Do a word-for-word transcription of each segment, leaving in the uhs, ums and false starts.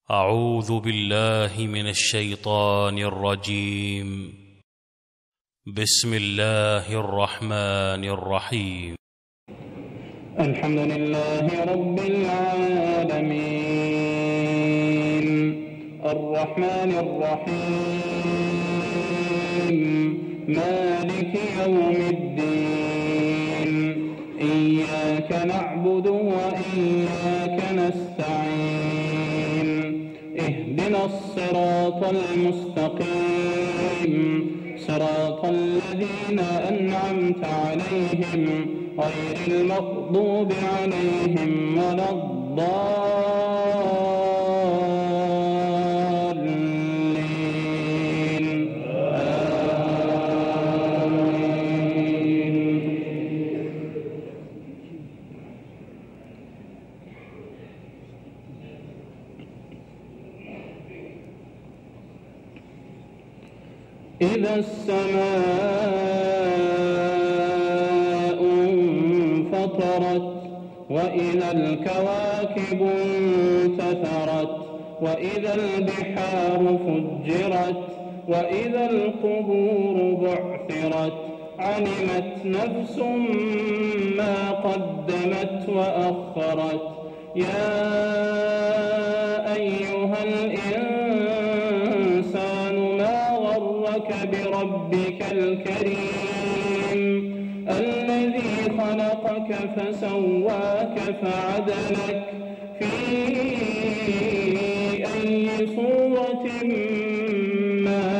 أعوذ بالله من الشيطان الرجيم. بسم الله الرحمن الرحيم. الحمد لله رب العالمين الرحمن الرحيم مالك يوم الدين إياك نعبد وإياك نستعين اهدنا الصراط المستقيم صراط الذين أنعمت عليهم غير المغضوب عليهم ولا الضالين آمين. إذا السماء انفطرت وإذا الكواكب انتثرت وإذا البحار فجرت وإذا القبور بعثرت علمت نفس ما قدمت وأخرت يا أيها الإنسان ما غرك بربك الكريم الذي خلقك فسواك فعدلك في أي صورة ما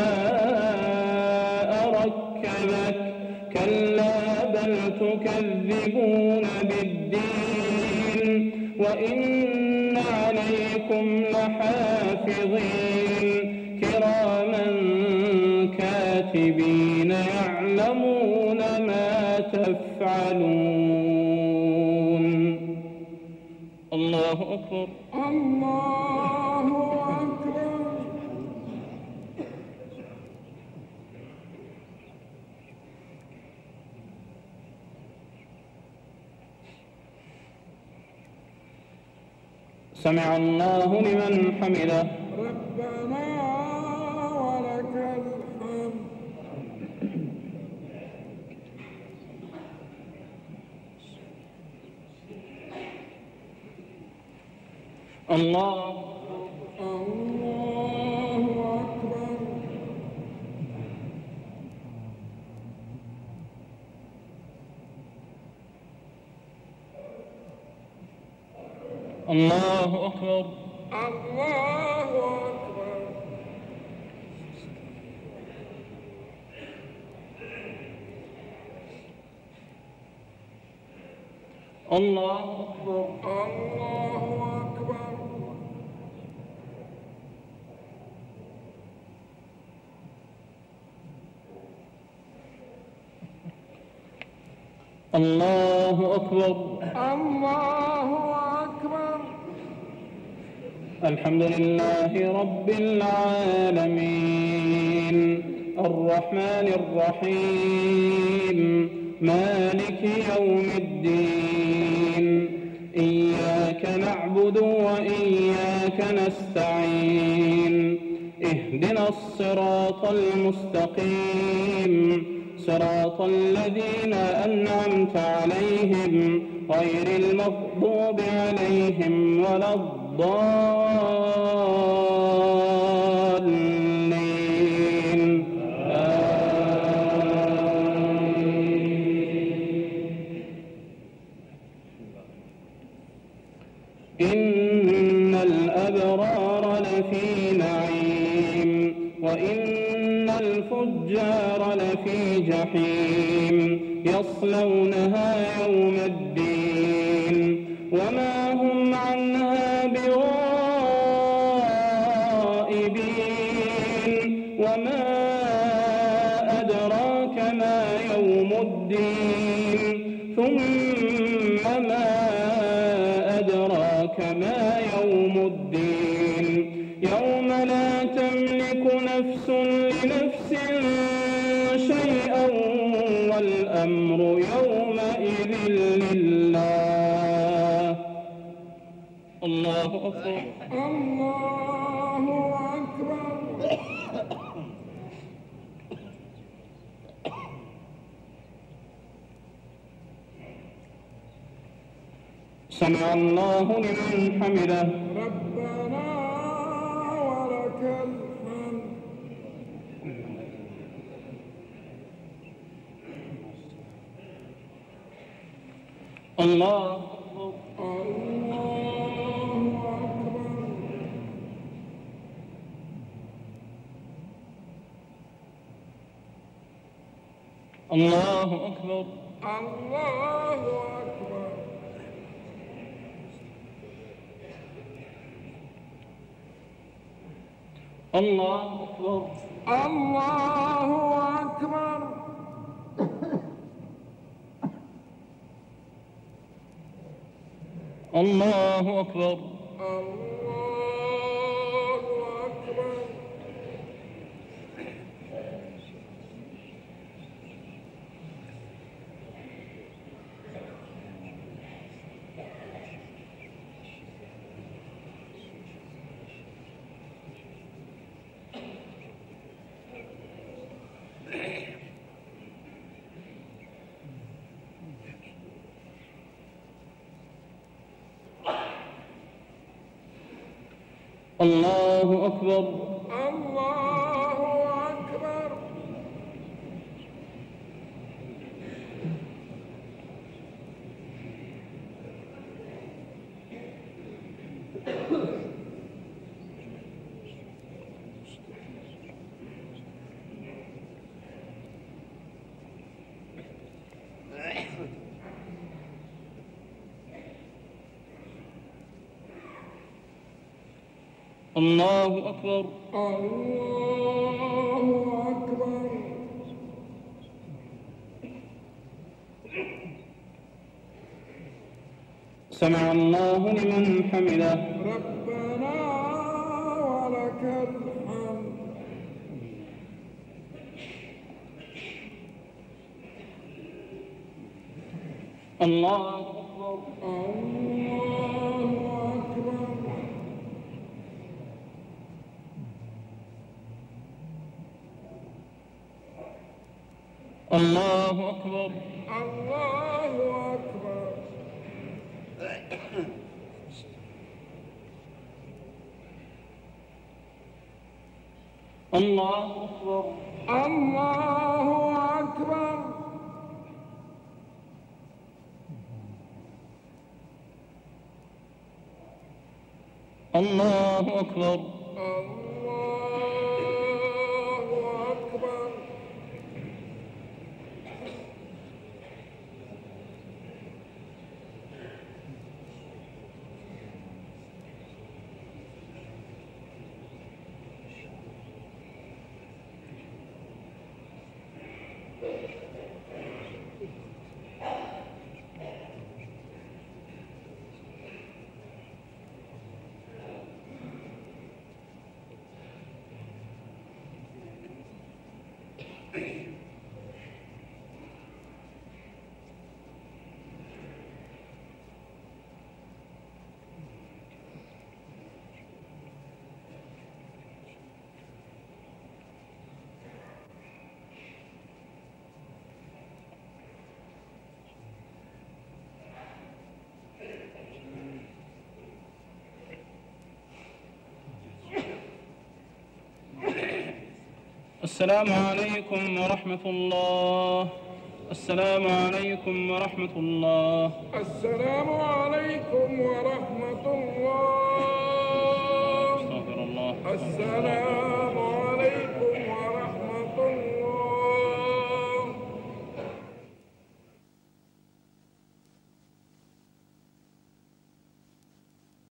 شاء ركبك كلا بل تكذبون بالدين وإن عليكم لحافظين كراما كاتبين يعلمون ما تفعلون. الله أكبر. الله أكبر. سمع الله لمن حمده. ربنا ولك الحمد. الله الله أكبر. الله أكبر. الله أكبر. الله أكبر. الله أكبر. الله أكبر. الله أكبر. الحمد لله رب العالمين الرحمن الرحيم مالك يوم الدين إياك نعبد وإياك نستعين اهدنا الصراط المستقيم صراط الذين أنعمت عليهم غير المغضوب عليهم ولا الضالين إن الأبرار لفي نعيم وإن الفجار لفي جحيم يصلونها يوم الدين وما هم عنها بغائبين وما أدراك ما يوم الدين ثم ما أدراك ما يوم الدين يوم لا تملك نفس لنفس شيئا والأمر يومئذ لله. الله الله أكبر. الله أكبر. سمع الله لمن حمده. ربنا ولك الحمد. الله أكبر. الله الله أكبر. أكبر. الله أكبر. الله أكبر. الله أكبر. الله أكبر. الله أكبر. الله أكبر. الله أكبر. الله أكبر. الله أكبر. سمع الله لمن حمده. ربنا ولك الحمد. الله أكبر. الله أكبر. الله أكبر. الله أكبر. الله أكبر. الله أكبر. الله أكبر. الله أكبر. السلام عليكم ورحمة الله. السلام عليكم ورحمة الله. السلام عليكم ورحمة الله.